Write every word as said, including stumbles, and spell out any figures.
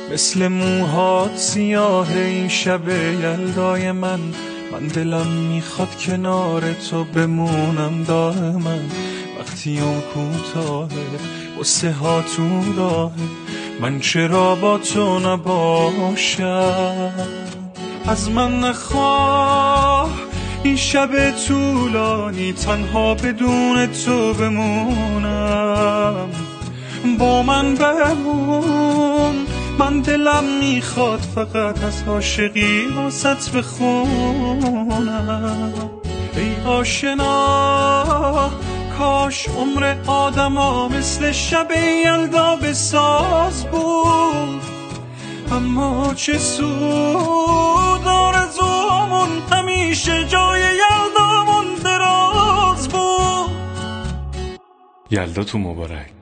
مثل موهات سیاه این شب یلدای من. من دلم میخواد کنار تو بمونم دائما. وقتی اون کوتاهه قصه ها تو راهه، من چرا با تو نباشم؟ از من نخواه این شب طولانی تنها بدون تو بمونم. با من بمون، من دلم میخواد فقط از عاشقی واسط بخونم. ای آشنا کاش عمر آدما مثل شب یلدا بساز بود، اما چه سود آرزومون همیشه جای یلدامون دراز بود. یلدا تو مبارک.